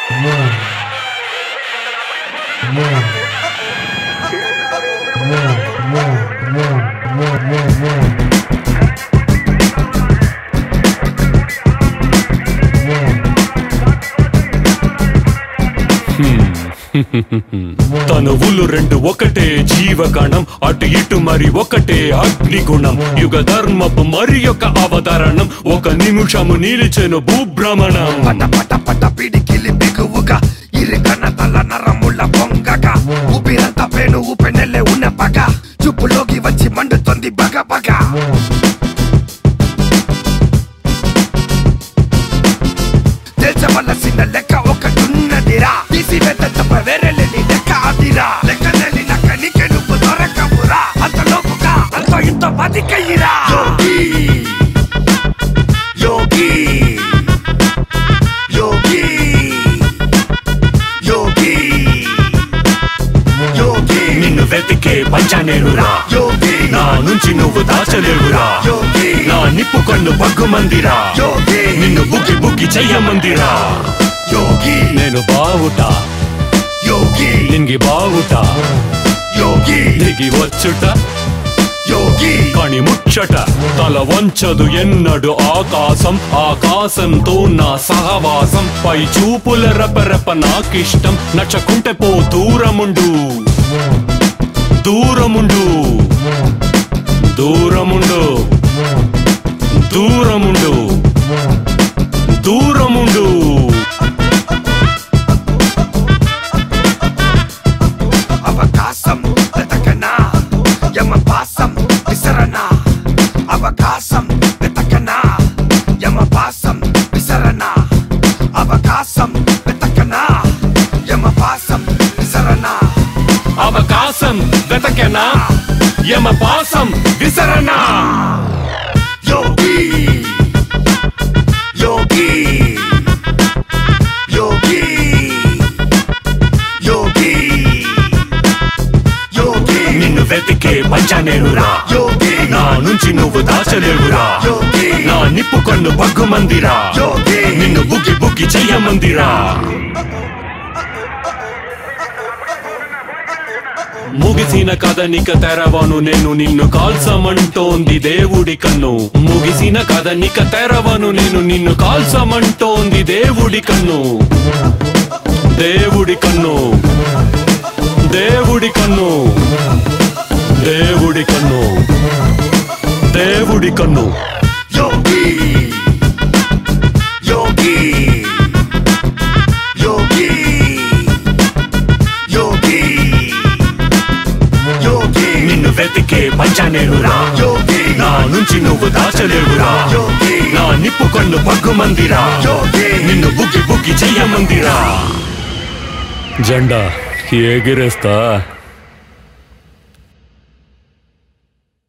తనువులు రెండు ఒకటే జీవకణం, అటు ఇటు మరి ఒకటే అగ్నిగుణం. యుగ ధర్మపు మరి యొక్క అవతరణం, ఒక నిమిషము నిలిచెను భూభ్రమణం. పట పట పట పిడికిలి బిగువుగా ఇరుకన తల నరముల పొంగగా, ఊపిరంతా పేను ఊపెనెల్లే ఉన్న పగ, చూపులోకి వచ్చి మండుతుంది బగ బగ. తెల్చవలసిన లెక్క ఒకటున్నదిరా, తీసివేత తప్ప వేరేలేని లెక్క అదిరా. లెక్క తెలిన కనికి నువ్వు దొరకవురా, అంతలోపుగా అంత ఇంత బతికయ్యిరా. యోగి యోగి యోగి యోగి యోగి నిన్ను వెతికే పంచనేనురా, యోగి నా నుంచి నువ్వు దాచలేవురా. యోగి నా నిప్పు కన్ను బగ్గుమందిరా, యోగి నిన్ను బుగ్గి బుగ్గి చెయ్యమందిరా. యోగి నేను బావుట యోగి నింగి బావుట, యోగి దిగి వచ్చుట యోగి కని ముచ్చట. తల వంచదు ఎన్నడు ఆకాశం, ఆకాశంతో నా సహవాసం. పై చూపుల రెపరెప నాకిష్టం, నచ్చకుంటే పో దూరముండు దూరముండు దూరముండు దూరముండు దూరముండు. అవకాశం వెతకనా యమపాసం విసరనా, అవకాశం వెతకనా యమపాసం విసరనా, అవకాశం వెతకనా యమపాసం విసరనా, అవకాశం వెతకెనా యమపాసం విసరనా. యోగి యోగి యోగి యోగి యోగి నిన్ను వెతికే పంచనేనురా, యోగి నా నుంచి నువ్వు దాచలేవురా. యోగి నా నిప్పు కన్ను బగ్గుమందిరా, యోగి నిన్ను బుగ్గి బుగ్గి చెయ్యమందిరా. ముగిసిన కథనిక తెరవను నేను, నిన్ను కాల్సమంటోంది దేవుడి కన్ను. ముగిసిన కథనిక తెరవను నేను, నిన్ను కాల్సమంటోంది దేవుడి కన్ను. దేవుడి కన్ను దేవుడి కన్ను దేవుడి కన్ను దేవుడి కన్ను. యోగి యోగి యోగి యోగి యోగి నిన్ను వెతికే పంచనేనురా, యోగి నా నుంచి నువ్వు దాచలేవురా. యోగి నా నిప్పు కన్ను బగ్గుమందిరా, యోగి నిన్ను బుగ్గి బుగ్గి చెయ్యమందిరా. జెండా ఎగిరేస్తా.